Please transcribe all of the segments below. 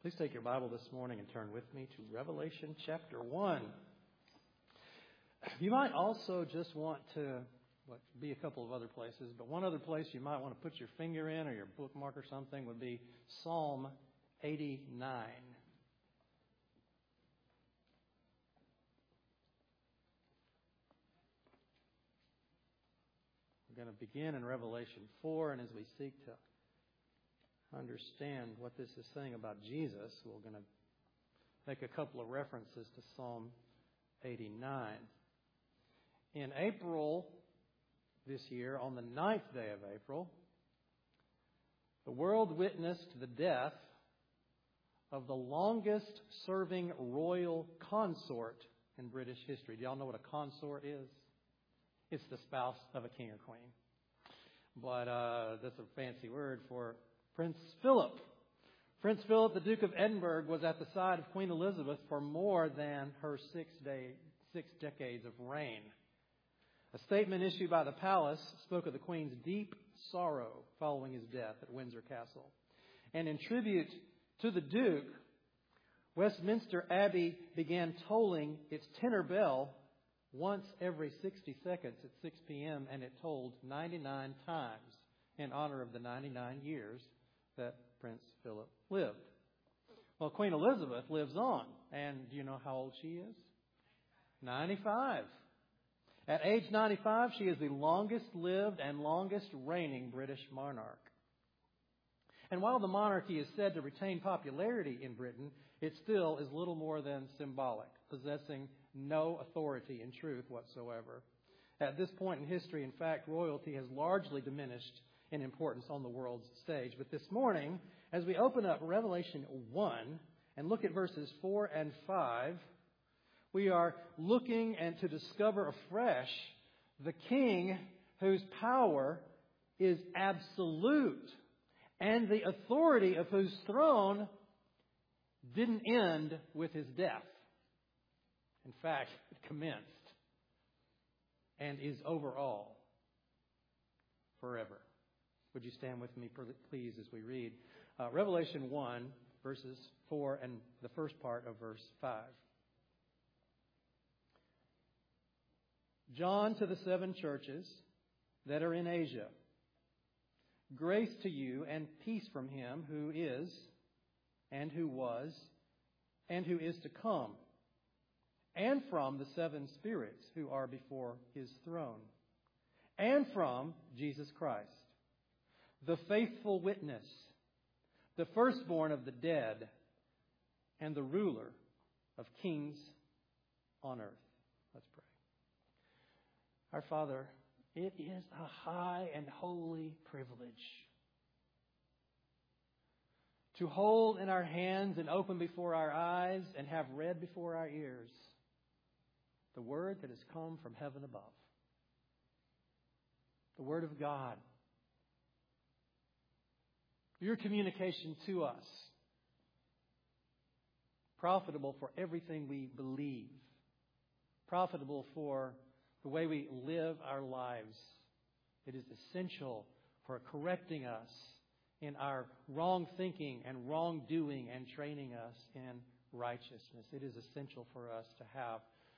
Please take your Bible this morning and turn with me to Revelation chapter 1. You might also just want to be a couple of other places, but one other place you might want to put your finger in or your bookmark or something would be Psalm 89. We're going to begin in Revelation 4, and as we seek to understand what this is saying about Jesus, we're going to make a couple of references to Psalm 89. In April this year, on the 9th day of April, the world witnessed the death of the longest serving royal consort in British history. Do y'all know what a consort is? It's the spouse of a king or queen. But that's a fancy word for Prince Philip. Prince Philip, the Duke of Edinburgh, was at the side of Queen Elizabeth for more than her 6 decades of reign. A statement issued by the palace spoke of the Queen's deep sorrow following his death at Windsor Castle. And in tribute to the Duke, Westminster Abbey began tolling its tenor bell once every 60 seconds at 6 p.m., and it tolled 99 times in honor of the 99 years that Prince Philip lived. Well, Queen Elizabeth lives on, and do you know how old she is? 95. At age 95, she is the longest lived and longest reigning British monarch. And while the monarchy is said to retain popularity in Britain, it still is little more than symbolic, possessing no authority in truth whatsoever. At this point in history, in fact, royalty has largely diminished in importance on the world's stage. But this morning, as we open up Revelation 1 and look at verses 4 and 5, we are looking and to discover afresh the King whose power is absolute and the authority of whose throne didn't end with his death. In fact, it commenced and is over all forever. Would you stand with me, please, as we read Revelation 1, verses 4 and the first part of verse 5. John to the 7 churches that are in Asia. Grace to you and peace from him who is, and who was, and who is to come, and from the 7 spirits who are before his throne, and from Jesus Christ, the faithful witness, the firstborn of the dead, and the ruler of kings on earth. Let's pray. Our Father, it is a high and holy privilege to hold in our hands and open before our eyes and have read before our ears the Word that has come from heaven above. The Word of God. Your communication to us. Profitable for everything we believe. Profitable for the way we live our lives. It is essential for correcting us in our wrong thinking and wrongdoing and training us in righteousness. It is essential for us to have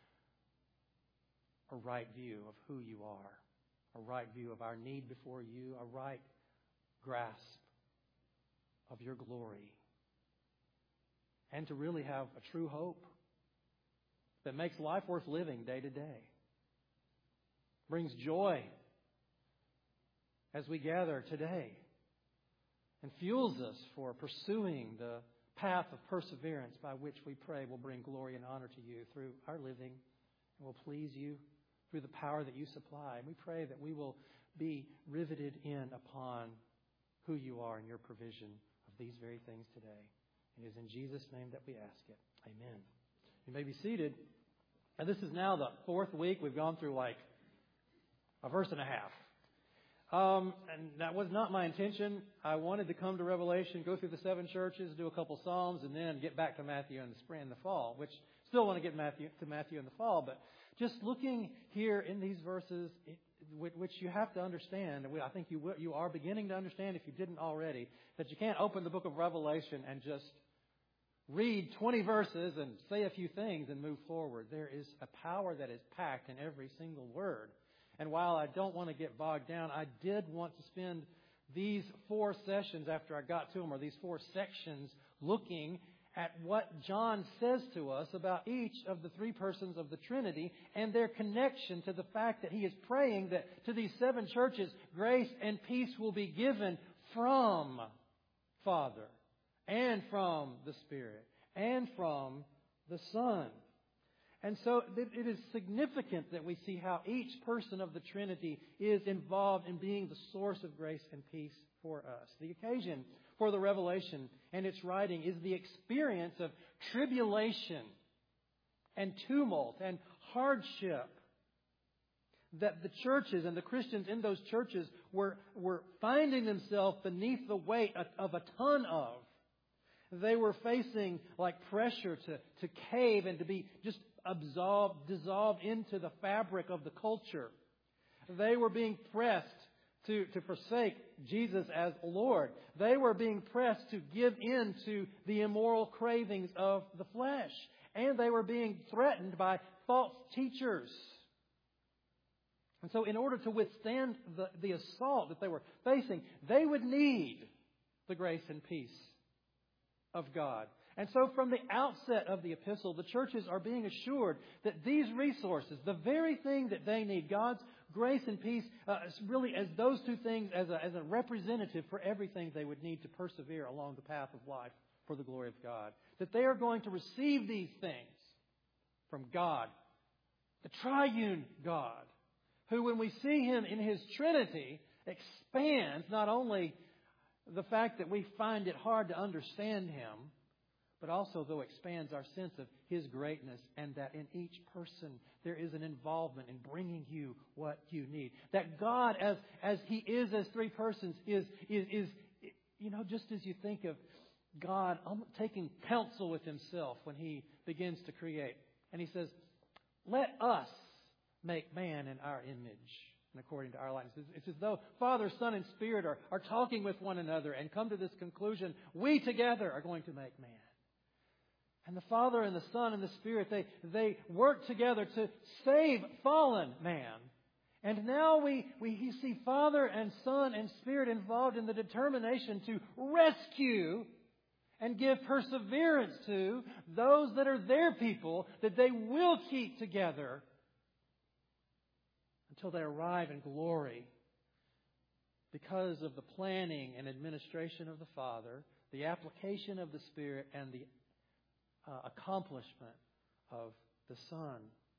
a right view of who you are, a right view of our need before you, a right grasp of your glory, and to really have a true hope that makes life worth living day to day, brings joy as we gather today, and fuels us for pursuing the path of perseverance by which we pray will bring glory and honor to you through our living and will please you through the power that you supply. And we pray that we will be riveted in upon who you are and your provision of these very things today. It is in Jesus' name that we ask it. Amen. You may be seated. And this is now the 4th week. We've gone through like a verse and a half. And that was not my intention. I wanted to come to Revelation, go through the 7 churches, do a couple Psalms, and then get back to Matthew in the spring and the fall, which still want to get to Matthew in the fall. But just looking here in these verses, which you have to understand, I think you are beginning to understand if you didn't already, that you can't open the book of Revelation and just read 20 verses and say a few things and move forward. There is a power that is packed in every single word. And while I don't want to get bogged down, I did want to spend these 4 sessions after I got to them, or these 4 sections, looking at what John says to us about each of the 3 persons of the Trinity and their connection to the fact that he is praying that to these 7 churches, grace and peace will be given from Father and from the Spirit and from the Son. And so it is significant that we see how each person of the Trinity is involved in being the source of grace and peace for us. The occasion for the revelation and its writing is the experience of tribulation and tumult and hardship that the churches and the Christians in those churches were finding themselves beneath the weight of a ton of. They were facing like pressure to cave and to be just dissolved into the fabric of the culture. They were being pressed to forsake Jesus as Lord. They were being pressed to give in to the immoral cravings of the flesh. And they were being threatened by false teachers. And so in order to withstand the assault that they were facing, they would need the grace and peace of God. And so from the outset of the epistle, the churches are being assured that these resources, the very thing that they need, God's grace and peace, really as those 2 things as a representative for everything they would need to persevere along the path of life for the glory of God. That they are going to receive these things from God, the triune God, who when we see Him in His Trinity expands not only the fact that we find it hard to understand Him, but also, though, expands our sense of His greatness and that in each person there is an involvement in bringing you what you need. That God, as He is as 3 persons, is just as you think of God taking counsel with Himself when He begins to create. And He says, let us make man in our image and according to our likeness. It's as though Father, Son, and Spirit are talking with one another and come to this conclusion, we together are going to make man. And the Father and the Son and the Spirit, they work together to save fallen man. And now we see Father and Son and Spirit involved in the determination to rescue and give perseverance to those that are their people, that they will keep together until they arrive in glory because of the planning and administration of the Father, the application of the Spirit, and the accomplishment of the Son.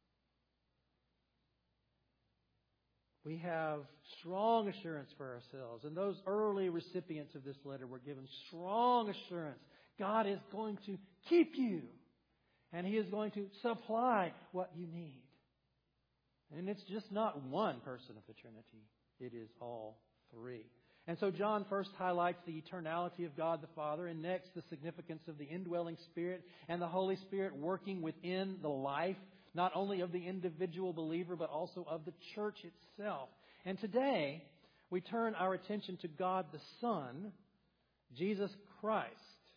We have strong assurance for ourselves. And those early recipients of this letter were given strong assurance. God is going to keep you. And He is going to supply what you need. And it's just not one person of the Trinity. It is all 3. And so John first highlights the eternality of God the Father, and next the significance of the indwelling Spirit and the Holy Spirit working within the life, not only of the individual believer, but also of the church itself. And today, we turn our attention to God the Son, Jesus Christ.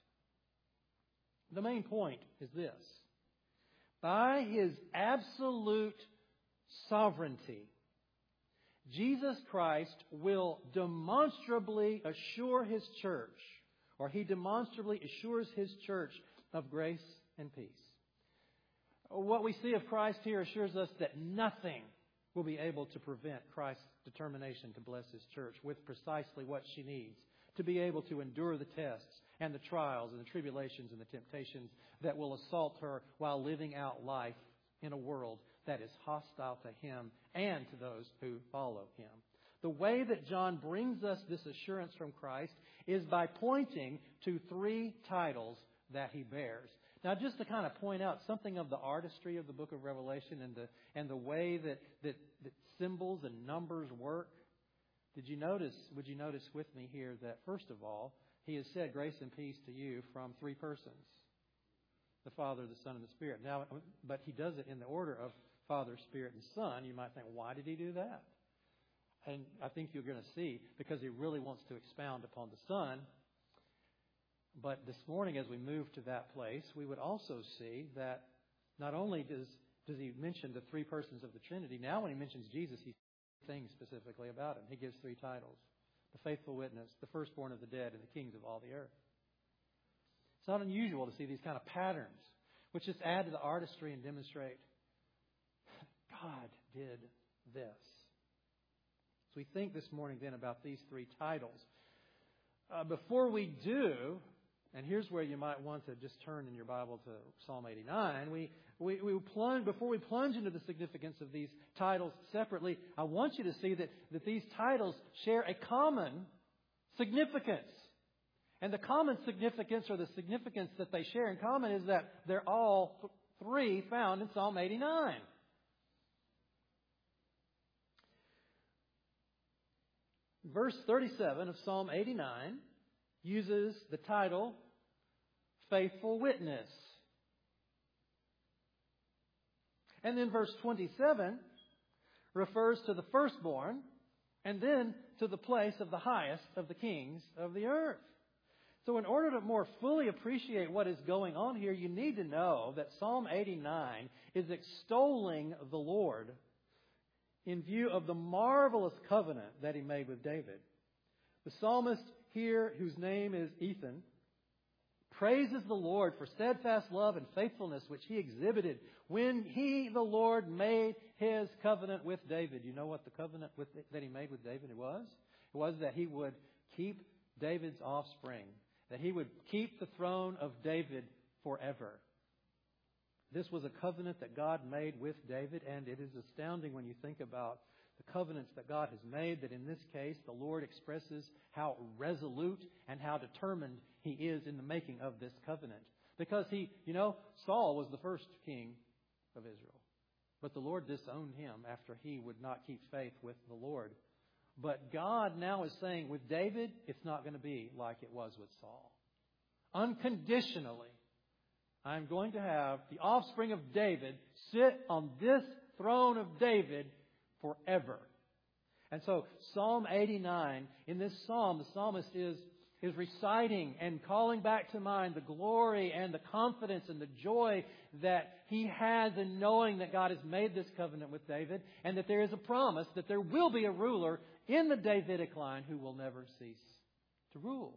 The main point is this. By His absolute sovereignty, Jesus Christ will demonstrably assure His church, or He demonstrably assures His church of grace and peace. What we see of Christ here assures us that nothing will be able to prevent Christ's determination to bless His church with precisely what she needs to be able to endure the tests and the trials and the tribulations and the temptations that will assault her while living out life in a world that is hostile to Him and to those who follow Him. The way that John brings us this assurance from Christ is by pointing to 3 titles that He bears. Now, just to kind of point out something of the artistry of the book of Revelation and the way that symbols and numbers work, would you notice with me here that, first of all, He has said grace and peace to you from 3 persons. The Father, the Son, and the Spirit. Now, but He does it in the order of Father, Spirit, and Son. You might think, why did He do that? And I think you're going to see, because He really wants to expound upon the Son. But this morning, as we move to that place, we would also see that not only does he mention the three persons of the Trinity, now when he mentions Jesus, he says things specifically about him. He gives three titles: the faithful witness, the firstborn of the dead, and the kings of all the earth. It's not unusual to see these kind of patterns, which just add to the artistry and demonstrate God did this. So we think this morning then about these three titles. Before we do, and here's where you might want to just turn in your Bible to Psalm 89. Before we plunge into the significance of these titles separately, I want you to see that these titles share a common significance. And the common significance, or the significance that they share in common, is that they're all three found in Psalm 89. Verse 37 of Psalm 89 uses the title Faithful Witness. And then verse 27 refers to the firstborn, and then to the place of the highest of the kings of the earth. So in order to more fully appreciate what is going on here, you need to know that Psalm 89 is extolling the Lord in view of the marvelous covenant that He made with David. The psalmist here, whose name is Ethan, praises the Lord for steadfast love and faithfulness which He exhibited when He, the Lord, made His covenant with David. You know what the covenant that He made with David was? It was that He would keep David's offspring, that He would keep the throne of David forever. This was a covenant that God made with David, and it is astounding when you think about the covenants that God has made, that in this case the Lord expresses how resolute and how determined He is in the making of this covenant. Because Saul was the first king of Israel. But the Lord disowned him after he would not keep faith with the Lord. But God now is saying with David, it's not going to be like it was with Saul. Unconditionally, I'm going to have the offspring of David sit on this throne of David forever. And so Psalm 89, in this psalm, the psalmist is reciting and calling back to mind the glory and the confidence and the joy that he has in knowing that God has made this covenant with David, and that there is a promise that there will be a ruler in the Davidic line who will never cease to rule.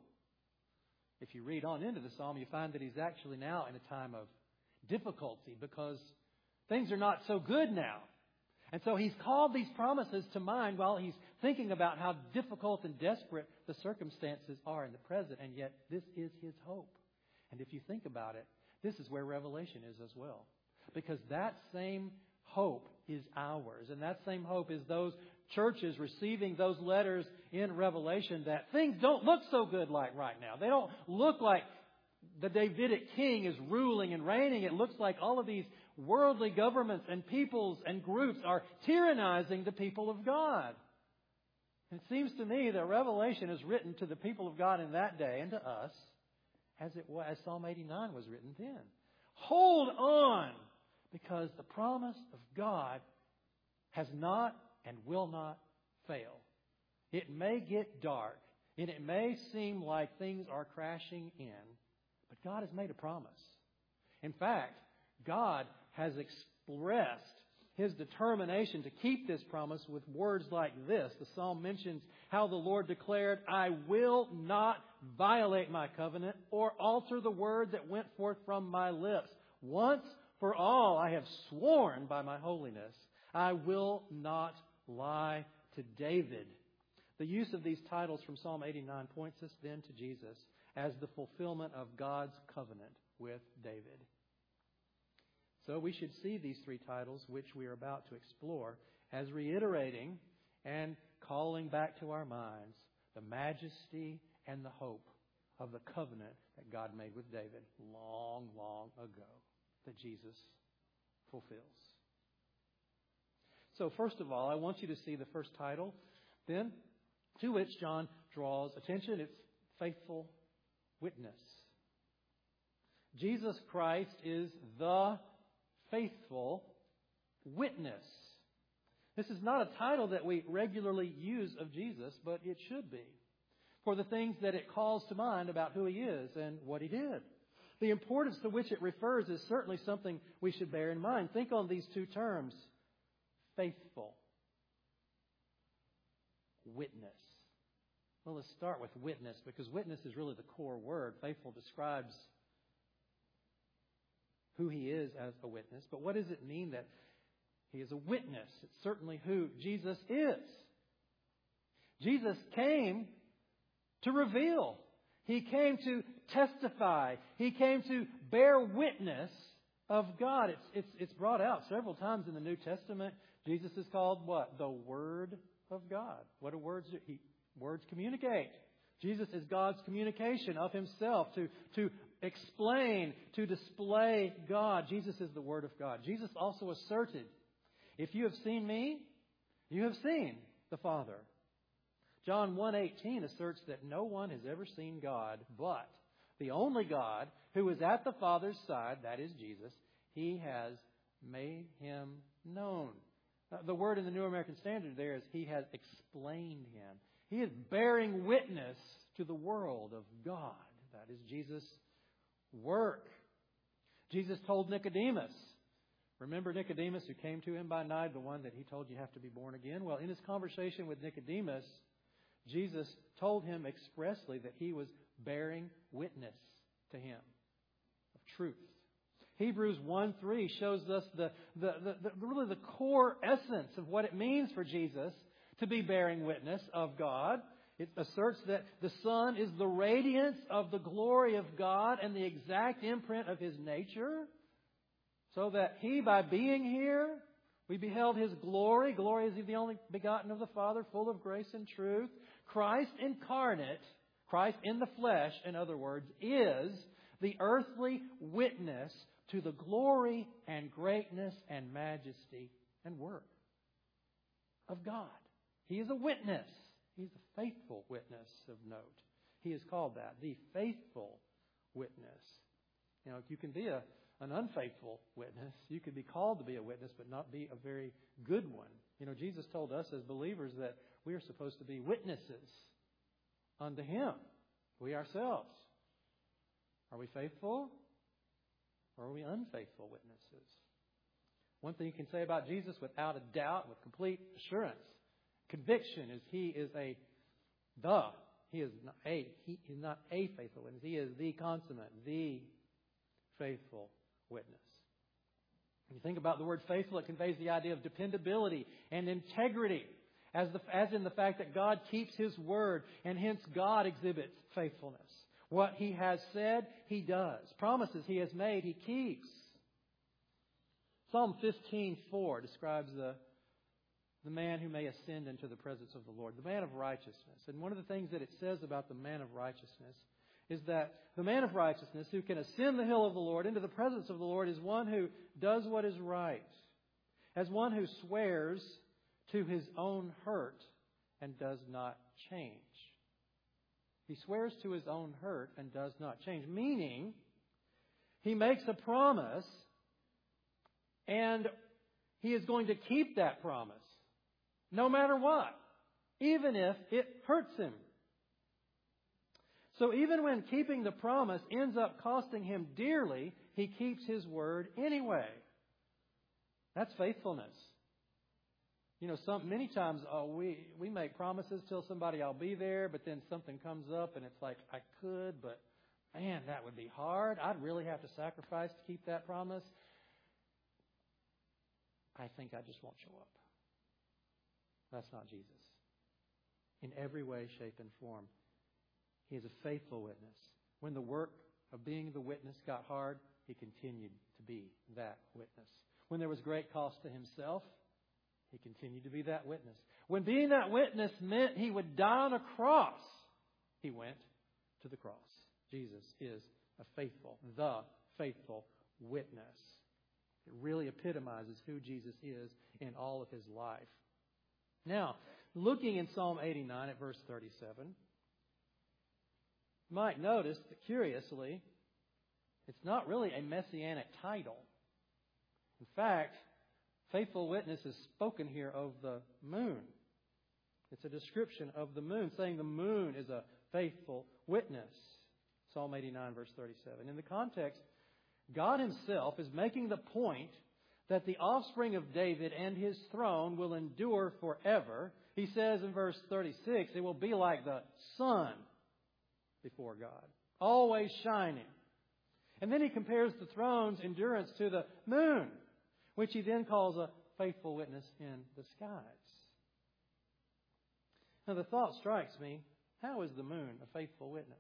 If you read on into the psalm, you find that he's actually now in a time of difficulty because things are not so good now. And so he's called these promises to mind while he's thinking about how difficult and desperate the circumstances are in the present. And yet this is his hope. And if you think about it, this is where Revelation is as well. Because that same hope is ours. And that same hope is those churches receiving those letters in Revelation that things don't look so good like right now. They don't look like the Davidic king is ruling and reigning. It looks like all of these worldly governments and peoples and groups are tyrannizing the people of God. And it seems to me that Revelation is written to the people of God in that day and to us as Psalm 89 was written then. Hold on, because the promise of God has not and will not fail. It may get dark, and it may seem like things are crashing in, but God has made a promise. In fact, God has expressed His determination to keep this promise with words like this. The psalm mentions how the Lord declared, "I will not violate my covenant or alter the word that went forth from my lips. Once for all I have sworn by my holiness, I will not lie to David." The use of these titles from Psalm 89 points us then to Jesus as the fulfillment of God's covenant with David. So we should see these three titles, which we are about to explore, as reiterating and calling back to our minds the majesty and the hope of the covenant that God made with David long, long ago, that Jesus fulfills. So first of all, I want you to see the first title, then, to which John draws attention. It's Faithful Witness. Jesus Christ is the faithful witness. This is not a title that we regularly use of Jesus, but it should be. for the things that it calls to mind about who He is and what He did. The importance to which it refers is certainly something we should bear in mind. Think on these two terms: faithful, witness. Well, let's start with witness, because witness is really the core word. Faithful describes who He is as a witness. But what does it mean that He is a witness? It's certainly who Jesus is. Jesus came to reveal. He came to testify. He came to bear witness of God. It's brought out several times in the New Testament. Jesus is called what? The Word of God. What do words do? Words communicate. Jesus is God's communication of Himself to explain, to display God. Jesus is the Word of God. Jesus also asserted, if you have seen me, you have seen the Father. John 1:18 asserts that no one has ever seen God, but the only God who is at the Father's side, that is Jesus, He has made Him known. The word in the New American Standard there is He has explained Him. He is bearing witness to the world of God. That is Jesus' work. Jesus told Nicodemus, remember Nicodemus who came to Him by night, the one that He told you have to be born again? Well, in His conversation with Nicodemus, Jesus told him expressly that He was bearing witness to him of truth. Hebrews 1:3 shows us really the core essence of what it means for Jesus to be bearing witness of God. It asserts that the Son is the radiance of the glory of God and the exact imprint of His nature, so that He, by being here, we beheld His glory. Glory is the only begotten of the Father, full of grace and truth. Christ incarnate, Christ in the flesh, in other words, is the earthly witness to the glory and greatness and majesty and work of God. He is a witness. He's a faithful witness of note. He is called that, the faithful witness. You know, you can be an unfaithful witness. You could be called to be a witness, but not be a very good one. You know, Jesus told us as believers that we are supposed to be witnesses unto Him, we ourselves. Are we faithful, or are we unfaithful witnesses? One thing you can say about Jesus without a doubt, with complete assurance, conviction, is He is He is not a faithful witness. He is the consummate, the faithful witness. When you think about the word faithful, it conveys the idea of dependability and integrity, as in the fact that God keeps His word, and hence God exhibits faithfulness. What He has said, He does. Promises He has made, He keeps. Psalm 15:4 describes the man who may ascend into the presence of the Lord, the man of righteousness. And one of the things that it says about the man of righteousness is that the man of righteousness who can ascend the hill of the Lord into the presence of the Lord is one who does what is right, as one who swears to his own hurt and does not change. He swears to his own hurt and does not change, meaning he makes a promise and he is going to keep that promise no matter what, even if it hurts him. So even when keeping the promise ends up costing him dearly, he keeps his word anyway. That's faithfulness. You know, many times we make promises, tell somebody I'll be there, but then something comes up and it's like, I could, but man, that would be hard. I'd really have to sacrifice to keep that promise. I think I just won't show up. That's not Jesus. In every way, shape, and form, He is a faithful witness. When the work of being the witness got hard, He continued to be that witness. When there was great cost to Himself, He continued to be that witness. When being that witness meant He would die on a cross, He went to the cross. Jesus is the faithful witness. It really epitomizes who Jesus is in all of His life. Now, looking in Psalm 89 at verse 37, you might notice that curiously, it's not really a messianic title. In fact, faithful witness is spoken here of the moon. It's a description of the moon, saying the moon is a faithful witness. Psalm 89, verse 37. In the context, God Himself is making the point that the offspring of David and His throne will endure forever. He says in verse 36, it will be like the sun before God, always shining. And then He compares the throne's endurance to the moon, which He then calls a faithful witness in the skies. Now the thought strikes me, how is the moon a faithful witness?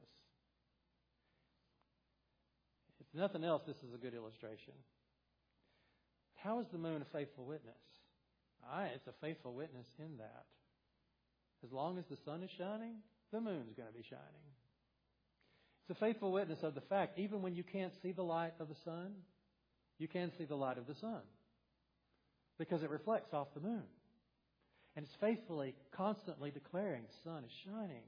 If nothing else, this is a good illustration. How is the moon a faithful witness? It's a faithful witness in that as long as the sun is shining, the moon's going to be shining. It's a faithful witness of the fact, even when you can't see the light of the sun, you can see the light of the sun because it reflects off the moon. And it's faithfully, constantly declaring the sun is shining.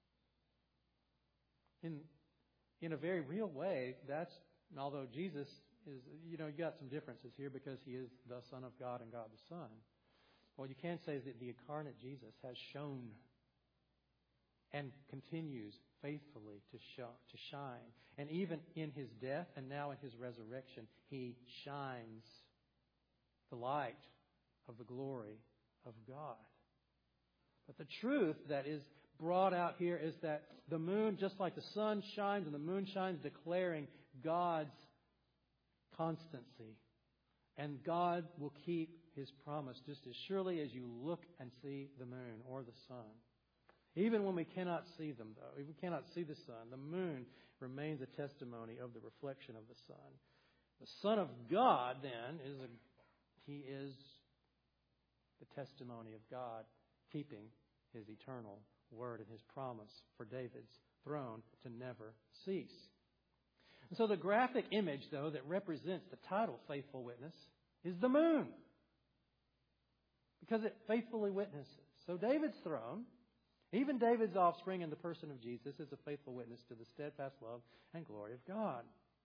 In a very real way, although Jesus is, you got some differences here because He is the Son of God and God the Son. What you can say is that the incarnate Jesus has shown and continues faithfully to shine. And even in His death and now in His resurrection, He shines the light of the glory of God. But the truth that is brought out here is that the moon, just like the sun shines and the moon shines, declaring God's constancy. And God will keep His promise just as surely as you look and see the moon or the sun. Even when we cannot see them, though, if we cannot see the sun, the moon remains a testimony of the reflection of the sun. The Son of God, then, He is the testimony of God, keeping His eternal word and His promise for David's throne to never cease. And so the graphic image, though, that represents the title Faithful Witness is the moon, because it faithfully witnesses. So David's throne, even David's offspring in the person of Jesus, is a faithful witness to the steadfast love and glory of God.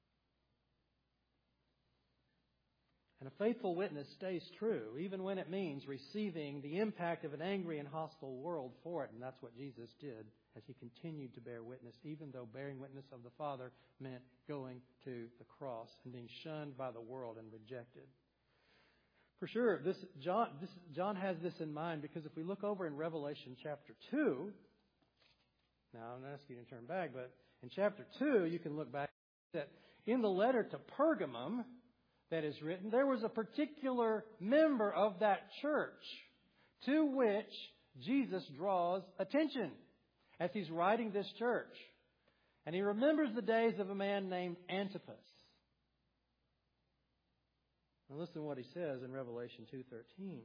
And a faithful witness stays true, even when it means receiving the impact of an angry and hostile world for it. And that's what Jesus did as He continued to bear witness, even though bearing witness of the Father meant going to the cross and being shunned by the world and rejected. For sure, John has this in mind, because if we look over in Revelation chapter 2, now I'm not asking you to turn back, but in chapter 2, you can look back that in the letter to Pergamum that is written, there was a particular member of that church to which Jesus draws attention as He's writing this church. And He remembers the days of a man named Antipas. Now listen to what He says in Revelation 2:13.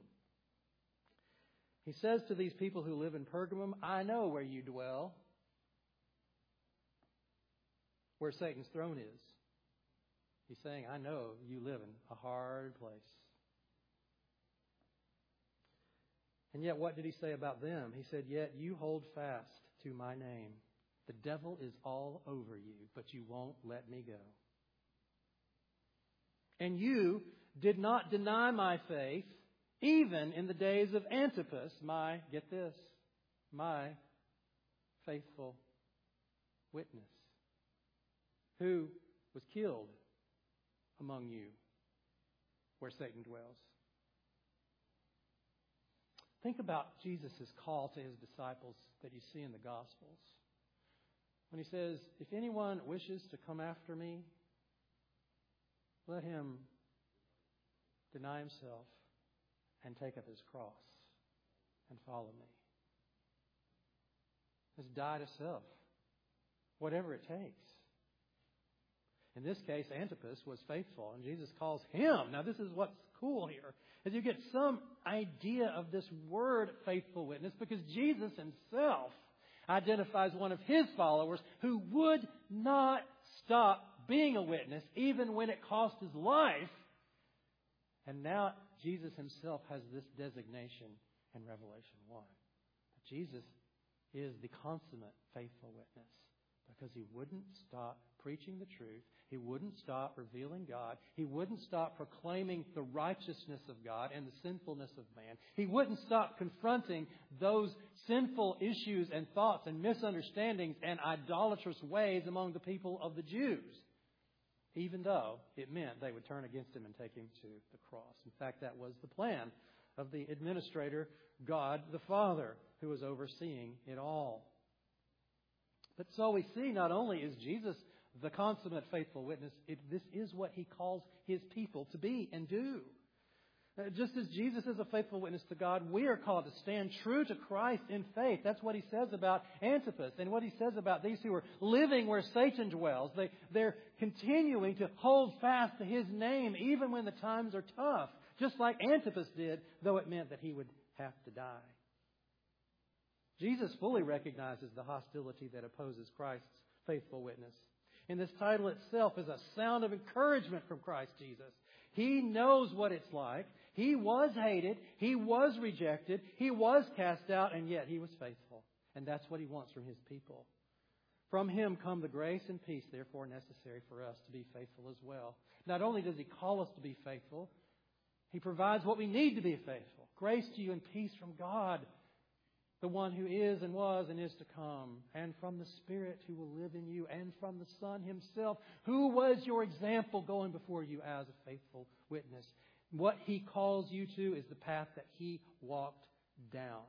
He says to these people who live in Pergamum, I know where you dwell, where Satan's throne is. He's saying, I know you live in a hard place. And yet what did He say about them? He said, yet you hold fast to my name. The devil is all over you, but you won't let me go. And you did not deny my faith, even in the days of Antipas, my faithful witness, who was killed among you where Satan dwells. Think about Jesus' call to His disciples that you see in the Gospels. When He says, if anyone wishes to come after me, let him deny himself and take up his cross and follow me. Let's die to self, whatever it takes. In this case, Antipas was faithful, and Jesus calls him. Now, this is what's cool here, is you get some idea of this word faithful witness, because Jesus Himself identifies one of His followers who would not stop being a witness, even when it cost his life. And now Jesus Himself has this designation in Revelation 1. Jesus is the consummate faithful witness Because he wouldn't stop preaching the truth. He wouldn't stop revealing God. He wouldn't stop proclaiming the righteousness of God and the sinfulness of man. He wouldn't stop confronting those sinful issues and thoughts and misunderstandings and idolatrous ways among the people of the Jews, even though it meant they would turn against him and take him to the cross. In fact, that was the plan of the administrator, God the Father, who was overseeing it all. But so we see, not only is Jesus the consummate faithful witness, this is what he calls his people to be and do. Just as Jesus is a faithful witness to God, we are called to stand true to Christ in faith. That's what he says about Antipas and what he says about these who are living where Satan dwells. They're continuing to hold fast to his name even when the times are tough, just like Antipas did, though it meant that he would have to die. Jesus fully recognizes the hostility that opposes Christ's faithful witness. And this title itself is a sound of encouragement from Christ Jesus. He knows what it's like. He was hated. He was rejected. He was cast out, and yet he was faithful. And that's what he wants from his people. From him come the grace and peace, therefore necessary for us to be faithful as well. Not only does he call us to be faithful, he provides what we need to be faithful. Grace to you and peace from God, the one who is and was and is to come, and from the Spirit who will live in you, and from the Son himself, who was your example going before you as a faithful witness. What he calls you to is the path that he walked down.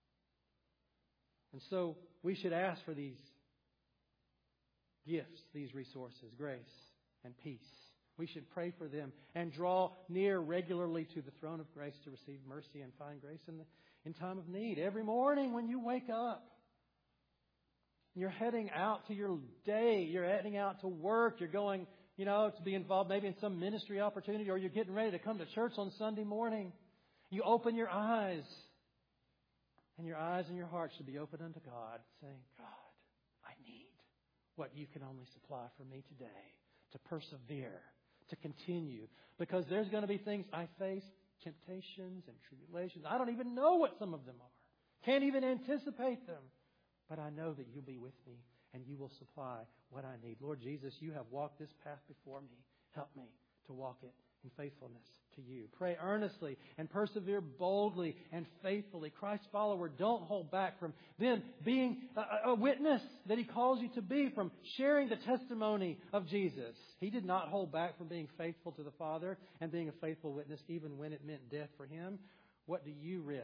And so we should ask for these gifts, these resources, grace and peace. We should pray for them and draw near regularly to the throne of grace to receive mercy and find grace in time of need. Every morning when you wake up, you're heading out to your day, you're heading out to work, you're going, to be involved maybe in some ministry opportunity, or you're getting ready to come to church on Sunday morning. You open your eyes, and your eyes and your heart should be open unto God, saying, God, I need what you can only supply for me today to persevere, to continue. Because there's going to be things I face, temptations and tribulations. I don't even know what some of them are. Can't even anticipate them. But I know that you'll be with me and you will supply what I need. Lord Jesus, you have walked this path before me. Help me to walk it in faithfulness to you. Pray earnestly and persevere boldly and faithfully. Christ's follower, don't hold back from then being a witness that he calls you to be, from sharing the testimony of Jesus. He did not hold back from being faithful to the Father and being a faithful witness even when it meant death for him. What do you risk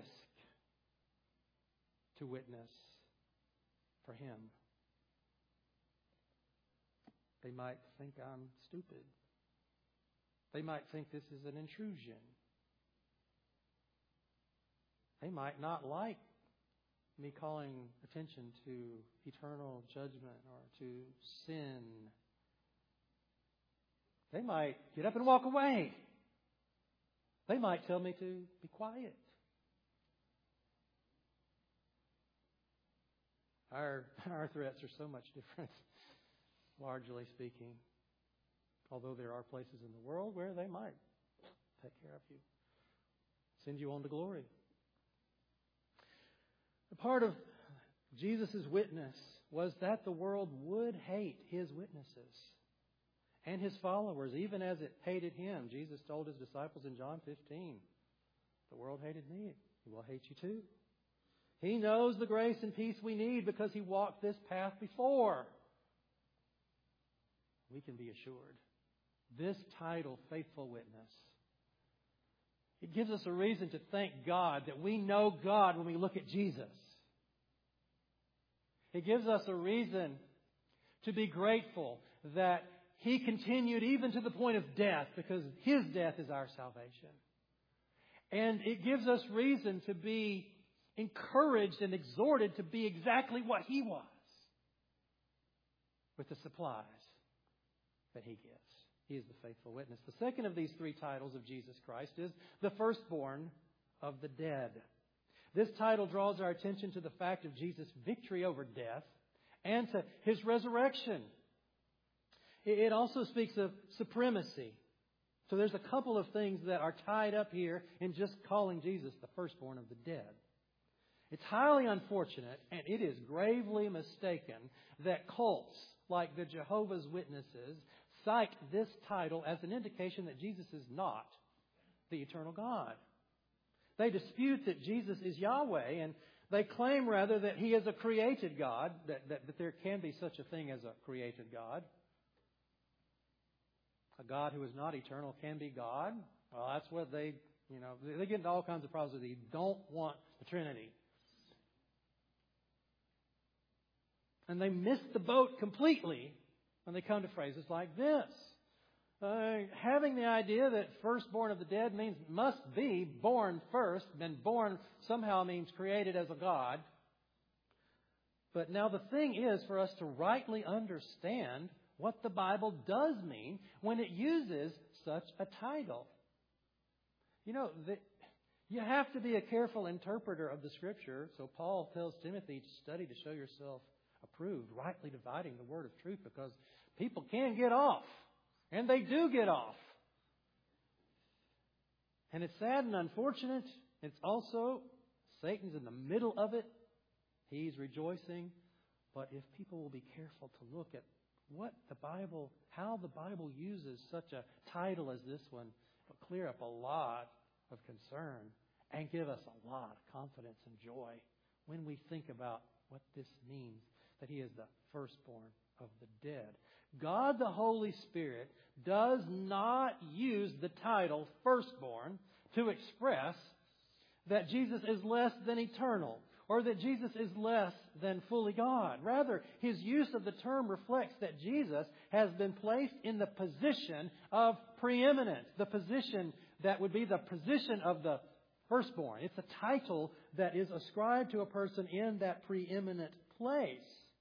to witness for him? They might think I'm stupid. They might think this is an intrusion. They might not like me calling attention to eternal judgment or to sin. They might get up and walk away. They might tell me to be quiet. Our threats are so much different, largely speaking. Although there are places in the world where they might take care of you, send you on to glory. A part of Jesus' witness was that the world would hate his witnesses and his followers, even as it hated him. Jesus told his disciples in John 15, the world hated me, it will hate you too. He knows the grace and peace we need because he walked this path before. We can be assured. This title, Faithful Witness, it gives us a reason to thank God that we know God when we look at Jesus. It gives us a reason to be grateful that he continued even to the point of death, because his death is our salvation. And it gives us reason to be encouraged and exhorted to be exactly what he was, with the supplies that he gives. He is the faithful witness. The second of these three titles of Jesus Christ is the firstborn of the dead. This title draws our attention to the fact of Jesus' victory over death and to his resurrection. It also speaks of supremacy. So there's a couple of things that are tied up here in just calling Jesus the firstborn of the dead. It's highly unfortunate, and it is gravely mistaken, that cults like the Jehovah's Witnesses cite this title as an indication that Jesus is not the eternal God. They dispute that Jesus is Yahweh, and they claim rather that He is a created God, that there can be such a thing as a created God. A God who is not eternal can be God. Well, that's what they get into all kinds of problems with. They don't want the Trinity. And they miss the boat completely when they come to phrases like this. Having the idea that firstborn of the dead must be born first, then born somehow means created as a God. But now the thing is for us to rightly understand what the Bible does mean when it uses such a title. You have to be a careful interpreter of the Scripture. So Paul tells Timothy to study to show yourself approved, rightly dividing the word of truth, because people can get off. And they do get off. And it's sad and unfortunate. It's also, Satan's in the middle of it. He's rejoicing. But if people will be careful to look at how the Bible uses such a title as this one, it'll clear up a lot of concern and give us a lot of confidence and joy when we think about what this means, that He is the firstborn of the dead. God the Holy Spirit does not use the title firstborn to express that Jesus is less than eternal or that Jesus is less than fully God. Rather, His use of the term reflects that Jesus has been placed in the position of preeminence, the position that would be the position of the firstborn. It's a title that is ascribed to a person in that preeminent place.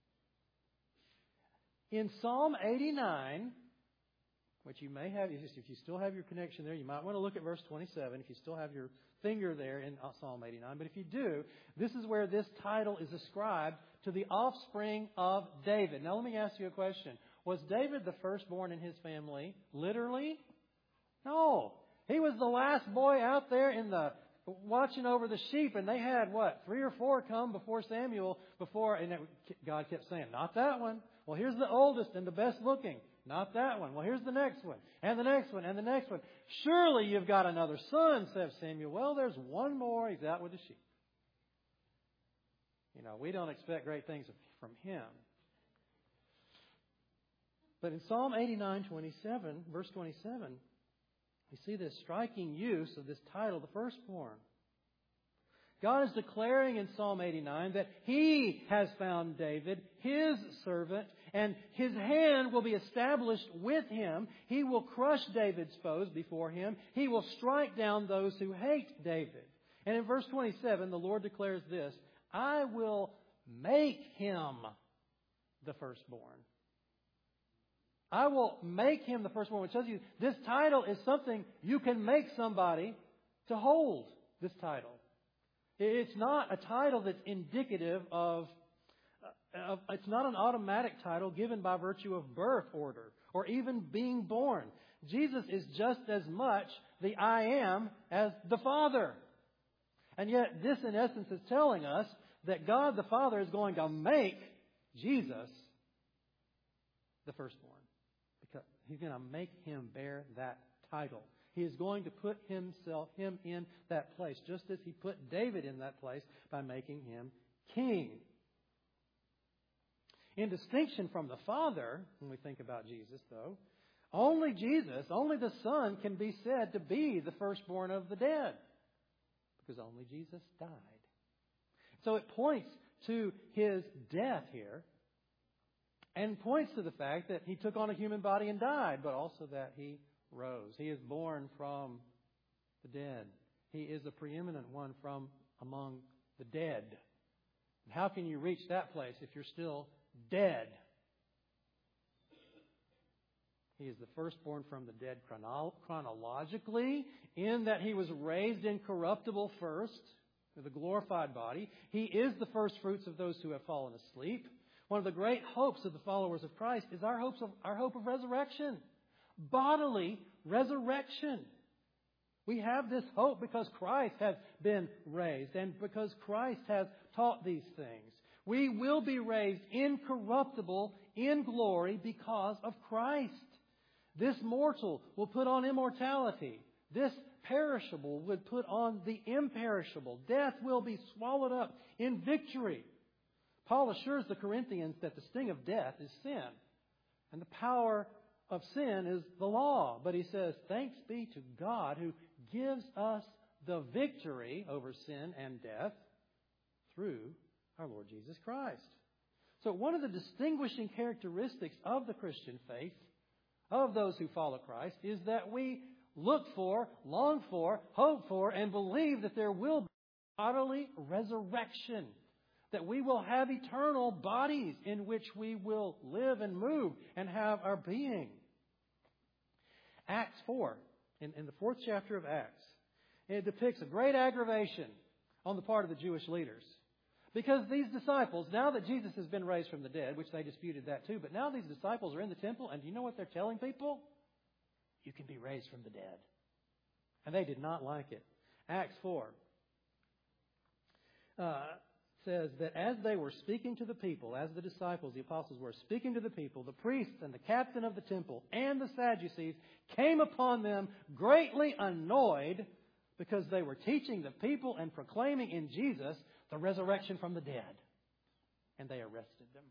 In Psalm 89, which you may have, if you still have your connection there, you might want to look at verse 27 if you still have your finger there in Psalm 89. But if you do, this is where this title is ascribed to the offspring of David. Now let me ask you a question. Was David the firstborn in his family? Literally? No. He was the last boy out there watching over the sheep, and they had, 3 or 4 come before Samuel and God kept saying, not that one. Well, here's the oldest and the best looking. Not that one. Well, here's the next one, and the next one, and the next one. Surely you've got another son, says Samuel. Well, there's one more. He's out with the sheep. We don't expect great things from him. But in Psalm 89:27, verse 27, we see this striking use of this title, the firstborn. God is declaring in Psalm 89 that He has found David, His servant, and His hand will be established with him. He will crush David's foes before him. He will strike down those who hate David. And in verse 27, the Lord declares this, I will make him the firstborn. I will make him the firstborn, which tells you this title is something you can make somebody to hold this title. It's not a title that's indicative of it's not an automatic title given by virtue of birth order or even being born. Jesus is just as much the I am as the Father. And yet this in essence is telling us that God the Father is going to make Jesus the firstborn. Because He's going to make Him bear that title. He is going to put him in that place, just as He put David in that place by making him king. In distinction from the Father, when we think about Jesus, though, only the Son, can be said to be the firstborn of the dead, because only Jesus died. So it points to His death here, and points to the fact that He took on a human body and died, but also that He rose. He is born from the dead. He is the preeminent one from among the dead. And how can you reach that place if you're still dead? He is the firstborn from the dead chronologically, in that He was raised incorruptible first, with a glorified body. He is the first fruits of those who have fallen asleep. One of the great hopes of the followers of Christ is our hope of resurrection. Bodily resurrection. We have this hope because Christ has been raised and because Christ has taught these things. We will be raised incorruptible in glory because of Christ. This mortal will put on immortality. This perishable would put on the imperishable. Death will be swallowed up in victory. Paul assures the Corinthians that the sting of death is sin, and the power of sin is the law. But he says, thanks be to God who gives us the victory over sin and death through our Lord Jesus Christ. So one of the distinguishing characteristics of the Christian faith, of those who follow Christ, is that we look for, long for, hope for, and believe that there will be bodily resurrection. That we will have eternal bodies in which we will live and move and have our being. Acts 4, in the 4th chapter of Acts, it depicts a great aggravation on the part of the Jewish leaders. Because these disciples, now that Jesus has been raised from the dead, which they disputed that too, but now these disciples are in the temple, and do you know what they're telling people? You can be raised from the dead. And they did not like it. Acts 4 says that as they were speaking to the people, as the disciples, the apostles were speaking to the people, the priests and the captain of the temple and the Sadducees came upon them greatly annoyed because they were teaching the people and proclaiming in Jesus the resurrection from the dead. And they arrested them.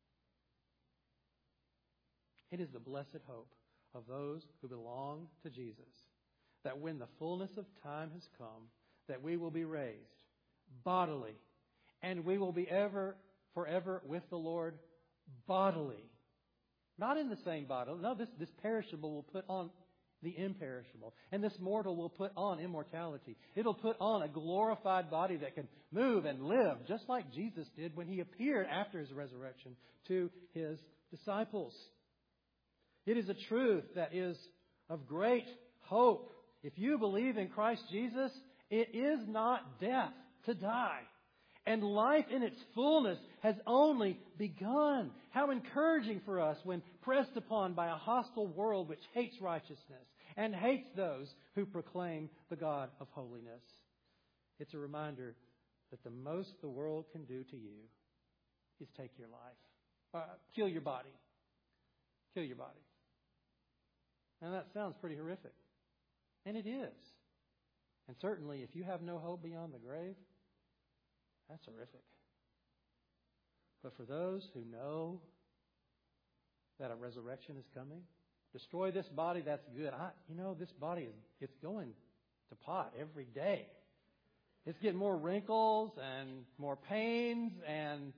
It is the blessed hope of those who belong to Jesus that when the fullness of time has come, that we will be raised bodily, and we will be forever with the Lord bodily. Not in the same body. No, this perishable will put on the imperishable. And this mortal will put on immortality. It'll put on a glorified body that can move and live, just like Jesus did when He appeared after His resurrection to His disciples. It is a truth that is of great hope. If you believe in Christ Jesus, it is not death to die. And life in its fullness has only begun. How encouraging for us when pressed upon by a hostile world which hates righteousness and hates those who proclaim the God of holiness. It's a reminder that the most the world can do to you is take your life. Kill your body. Kill your body. And that sounds pretty horrific. And it is. And certainly if you have no hope beyond the grave, that's horrific. But for those who know that a resurrection is coming, destroy this body, that's good. This body it's going to pot every day. It's getting more wrinkles and more pains and,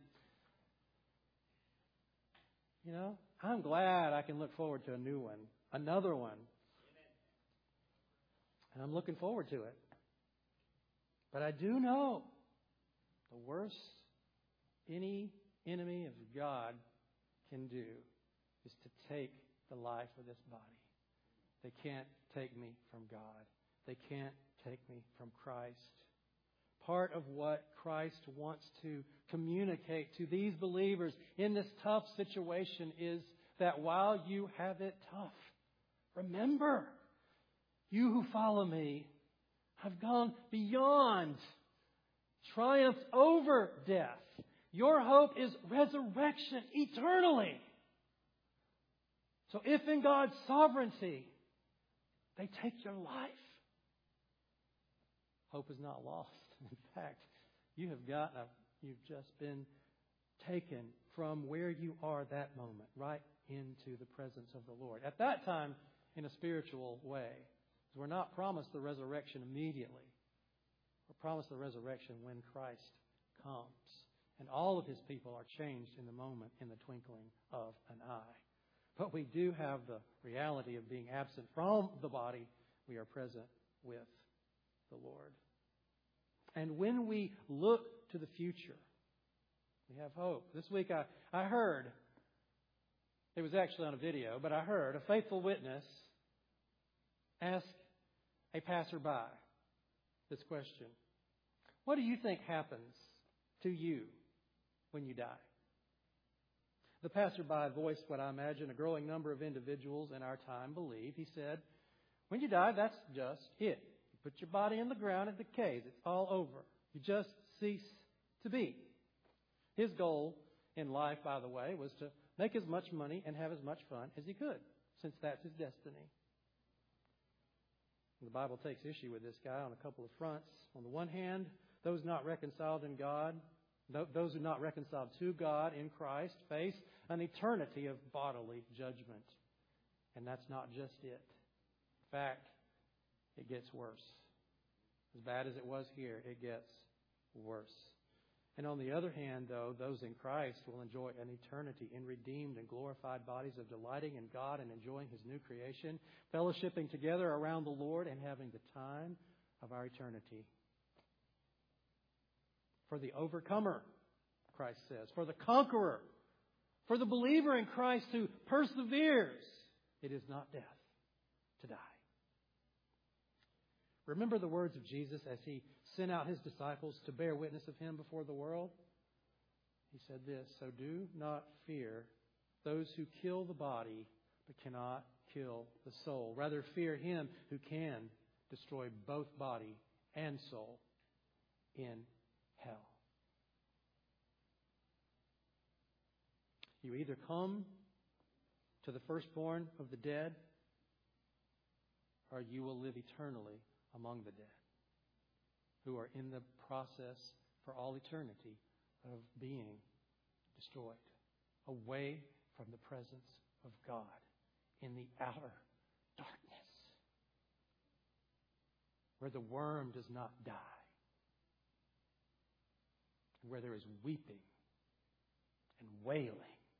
I'm glad I can look forward to a new one, another one. And I'm looking forward to it. But I do know the worst any enemy of God can do is to take the life of this body. They can't take me from God. They can't take me from Christ. Part of what Christ wants to communicate to these believers in this tough situation is that while you have it tough, remember, you who follow me have gone beyond, triumphed over death. Your hope is resurrection eternally. So if in God's sovereignty they take your life, hope is not lost. In fact, you've just been taken from where you are that moment, right into the presence of the Lord. At that time, in a spiritual way, we're not promised the resurrection immediately. We're promised the resurrection when Christ comes. And all of His people are changed in the moment, in the twinkling of an eye. But we do have the reality of being absent from the body. We are present with the Lord. And when we look to the future, we have hope. This week I heard, it was actually on a video, but I heard a faithful witness ask a passerby this question. What do you think happens to you when you die? The passerby voiced what I imagine a growing number of individuals in our time believe. He said, when you die, that's just it. put your body in the ground, it decays. It's all over. You just cease to be. His goal in life, by the way, was to make as much money and have as much fun as he could, since that's his destiny. The Bible takes issue with this guy on a couple of fronts. On the one hand, those not reconciled in God, those who are not reconciled to God in Christ, face an eternity of bodily judgment. And that's not just it. In fact, it gets worse. As bad as it was here, it gets worse. And on the other hand, though, those in Christ will enjoy an eternity in redeemed and glorified bodies of delighting in God and enjoying His new creation, fellowshipping together around the Lord and having the time of our eternity. For the overcomer, Christ says, for the conqueror, for the believer in Christ who perseveres, it is not death to die. Remember the words of Jesus as He sent out His disciples to bear witness of Him before the world? He said this, "So do not fear those who kill the body but cannot kill the soul. Rather fear Him who can destroy both body and soul in hell." You either come to the firstborn of the dead, or you will live eternally among the dead, who are in the process for all eternity of being destroyed, away from the presence of God in the outer darkness, where the worm does not die, where there is weeping and wailing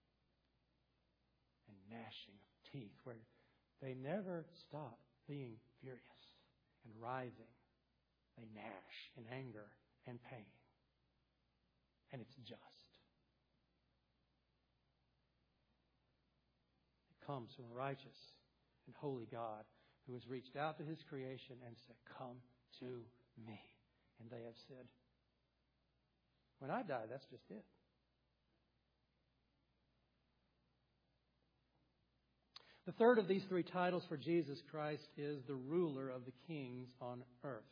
and gnashing of teeth, where they never stop being furious and writhing. They gnash in anger and pain. And it's just. It comes from a righteous and holy God who has reached out to His creation and said, "Come to me." And they have said, "When I die, that's just it." The third of these three titles for Jesus Christ is the ruler of the kings on earth.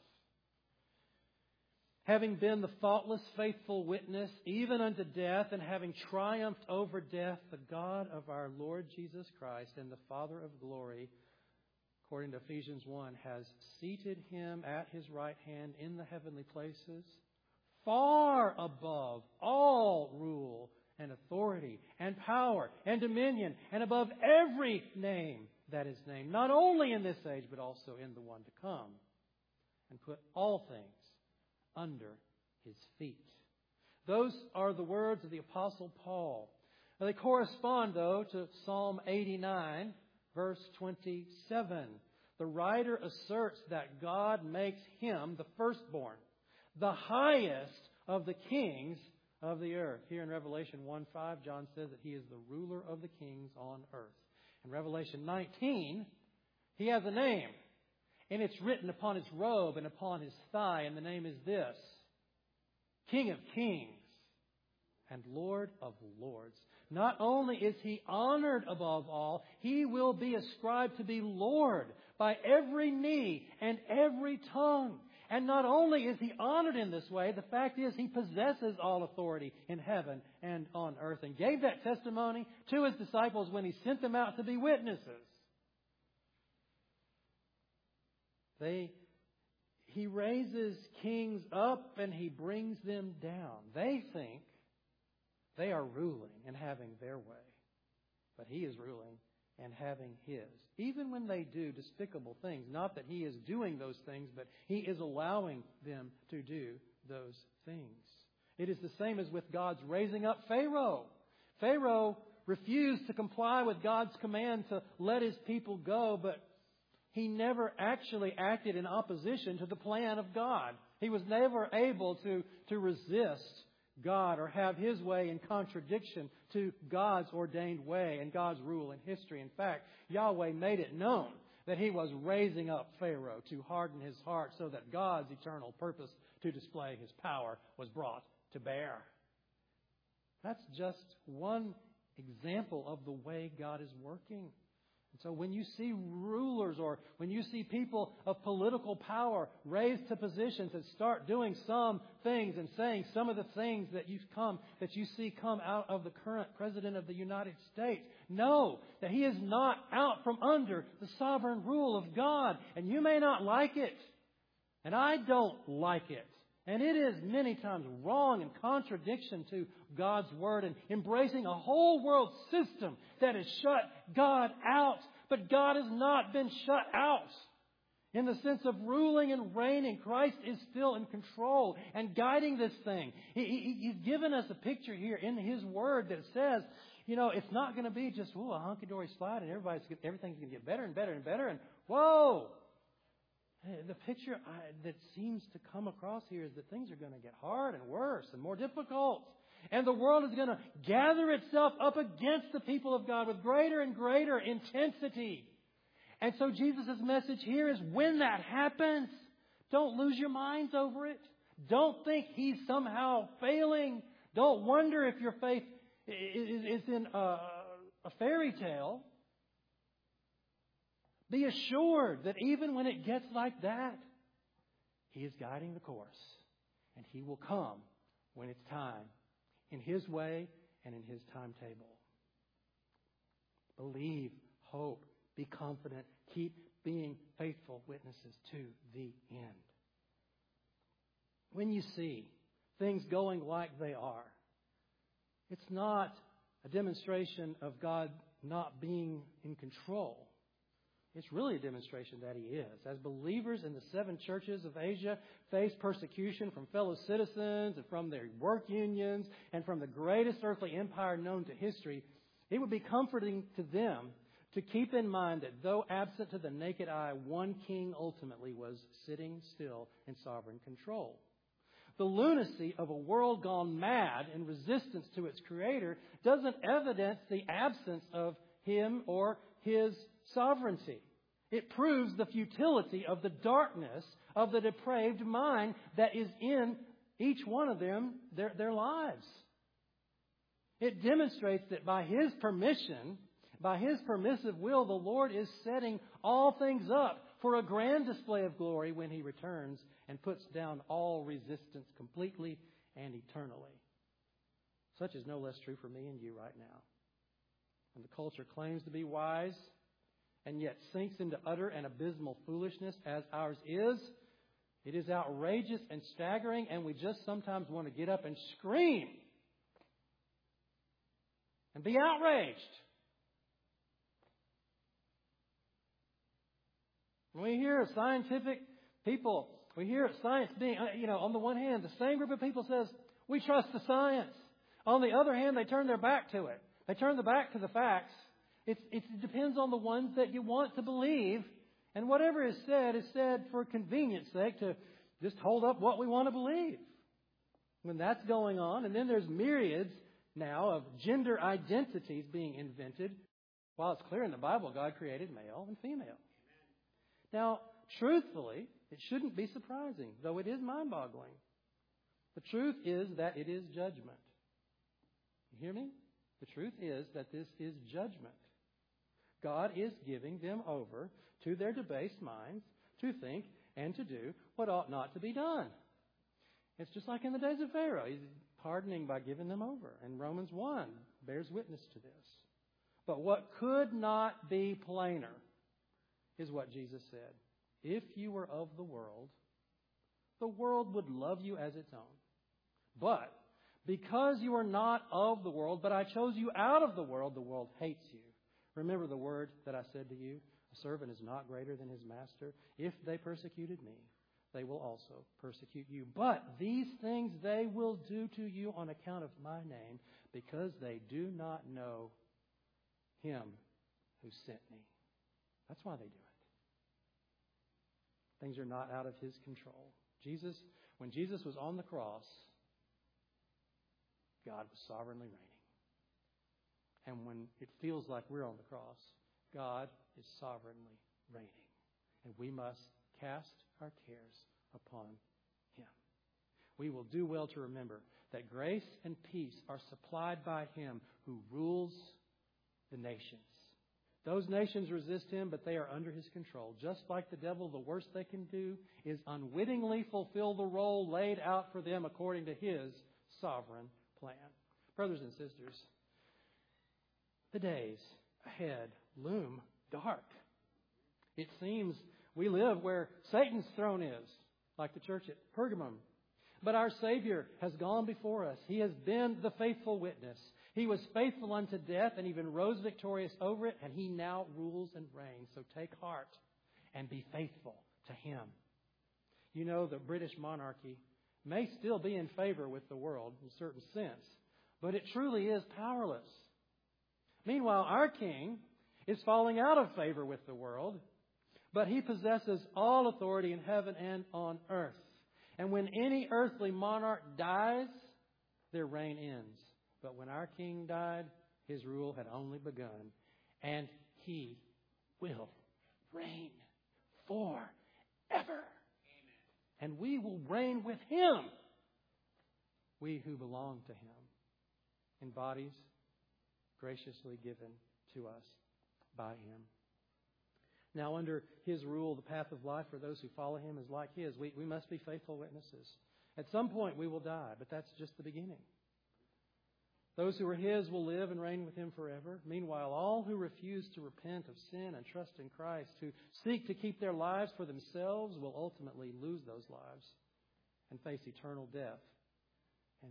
Having been the faultless, faithful witness, even unto death, and having triumphed over death, the God of our Lord Jesus Christ and the Father of glory, according to Ephesians 1, has seated Him at His right hand in the heavenly places, far above all rule and authority and power and dominion, and above every name that is named, not only in this age, but also in the one to come, and put all things under His feet. Those are the words of the Apostle Paul. Now, they correspond, though, to Psalm 89, verse 27. The writer asserts that God makes Him the firstborn, the highest of the kings of the earth. Here in Revelation 1:5, John says that He is the ruler of the kings on earth. In Revelation 19, He has a name, and it's written upon His robe and upon His thigh, and the name is this: King of Kings and Lord of Lords. Not only is He honored above all, He will be ascribed to be Lord by every knee and every tongue. And not only is He honored in this way, the fact is He possesses all authority in heaven and on earth, and gave that testimony to His disciples when He sent them out to be witnesses. He raises kings up and He brings them down. They think they are ruling and having their way, but He is ruling and having His. Even when they do despicable things, not that He is doing those things, but He is allowing them to do those things. It is the same as with God's raising up Pharaoh. Pharaoh refused to comply with God's command to let his people go, but he never actually acted in opposition to the plan of God. He was never able to resist God or have His way in contradiction to God's ordained way and God's rule in history. In fact, Yahweh made it known that He was raising up Pharaoh to harden his heart so that God's eternal purpose to display His power was brought to bear. That's just one example of the way God is working. So when you see rulers or when you see people of political power raised to positions and start doing some things and saying some of the things that you see come out of the current President of the United States, know that he is not out from under the sovereign rule of God. And you may not like it. And I don't like it. And it is many times wrong and contradiction to God's Word and embracing a whole world system that has shut God out. But God has not been shut out in the sense of ruling and reigning. Christ is still in control and guiding this thing. He's given us a picture here in His Word that says, it's not going to be just, a hunky-dory slide and everything's going to get better and better and better. And whoa! The picture that seems to come across here is that things are going to get hard and worse and more difficult. And the world is going to gather itself up against the people of God with greater and greater intensity. And so Jesus' message here is when that happens, don't lose your minds over it. Don't think He's somehow failing. Don't wonder if your faith is in a fairy tale. Be assured that even when it gets like that, He is guiding the course. And He will come when it's time, in His way and in His timetable. Believe, hope, be confident, keep being faithful witnesses to the end. When you see things going like they are, it's not a demonstration of God not being in control. It's really a demonstration that He is. As believers in the 7 churches of Asia face persecution from fellow citizens and from their work unions and from the greatest earthly empire known to history, it would be comforting to them to keep in mind that though absent to the naked eye, one king ultimately was sitting still in sovereign control. The lunacy of a world gone mad in resistance to its Creator doesn't evidence the absence of Him or His sovereignty. It proves the futility of the darkness of the depraved mind that is in each one of them, their lives. It demonstrates that by His permission, by His permissive will, the Lord is setting all things up for a grand display of glory when He returns and puts down all resistance completely and eternally. Such is no less true for me and you right now. When the culture claims to be wise and yet sinks into utter and abysmal foolishness as ours is, it is outrageous and staggering, and we just sometimes want to get up and scream and be outraged. When we hear scientific people, we hear science being, on the one hand, the same group of people says, we trust the science. On the other hand, they turn their back to it. They turn their back to the facts. It depends on the ones that you want to believe. And whatever is said for convenience sake to just hold up what we want to believe. When that's going on, and then there's myriads now of gender identities being invented. While it's clear in the Bible, God created male and female. Now, truthfully, it shouldn't be surprising, though it is mind-boggling. The truth is that it is judgment. You hear me? The truth is that this is judgment. God is giving them over to their debased minds to think and to do what ought not to be done. It's just like in the days of Pharaoh. He's pardoning by giving them over. And Romans 1 bears witness to this. But what could not be plainer is what Jesus said. If you were of the world would love you as its own. But because you are not of the world, but I chose you out of the world hates you. Remember the word that I said to you, a servant is not greater than his master. If they persecuted me, they will also persecute you. But these things they will do to you on account of my name, because they do not know Him who sent me. That's why they do it. Things are not out of His control. When Jesus was on the cross, God was sovereignly reigning. And when it feels like we're on the cross, God is sovereignly reigning. And we must cast our cares upon Him. We will do well to remember that grace and peace are supplied by Him who rules the nations. Those nations resist him, but they are under his control. Just like the devil, the worst they can do is unwittingly fulfill the role laid out for them according to his sovereign plan. Brothers and sisters, the days ahead loom dark. It seems we live where Satan's throne is, like the church at Pergamum. But our Savior has gone before us. He has been the faithful witness. He was faithful unto death and even rose victorious over it, and He now rules and reigns. So take heart and be faithful to Him. You know, the British monarchy may still be in favor with the world in a certain sense, but it truly is powerless. Meanwhile, our King is falling out of favor with the world, but He possesses all authority in heaven and on earth. And when any earthly monarch dies, their reign ends. But when our King died, His rule had only begun. And He will reign forever. Amen. And we will reign with Him. We who belong to Him in bodies graciously given to us by Him. Now, under His rule, the path of life for those who follow Him is like His. We must be faithful witnesses. At some point we will die, but that's just the beginning. Those who are His will live and reign with Him forever. Meanwhile, all who refuse to repent of sin and trust in Christ, who seek to keep their lives for themselves, will ultimately lose those lives and face eternal death. And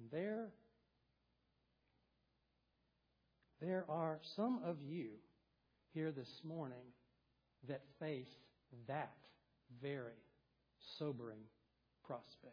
there are some of you here this morning that face that very sobering prospect.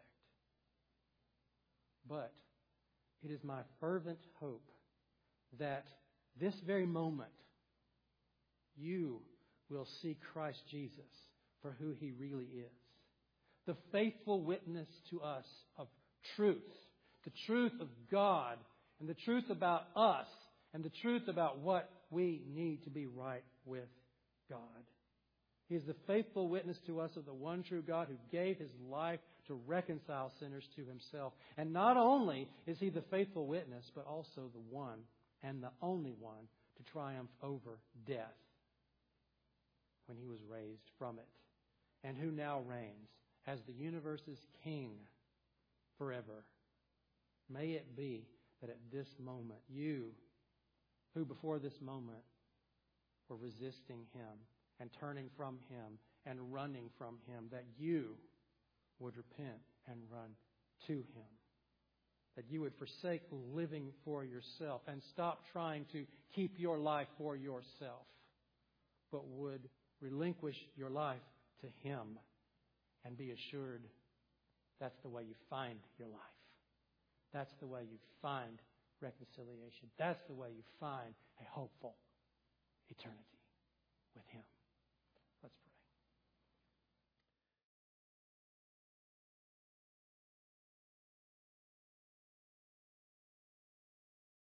But it is my fervent hope that this very moment you will see Christ Jesus for who He really is. The faithful witness to us of truth. The truth of God and the truth about us and the truth about what we need to be right with God. He is the faithful witness to us of the one true God who gave His life to reconcile sinners to Himself. And not only is He the faithful witness, but also the one and the only one to triumph over death when He was raised from it, and who now reigns as the universe's King forever. May it be that at this moment, you who before this moment were resisting Him and turning from Him and running from Him, that you would repent and run to Him. That you would forsake living for yourself and stop trying to keep your life for yourself, but would relinquish your life to Him and be assured that's the way you find your life. That's the way you find reconciliation. That's the way you find a hopeful eternity with Him.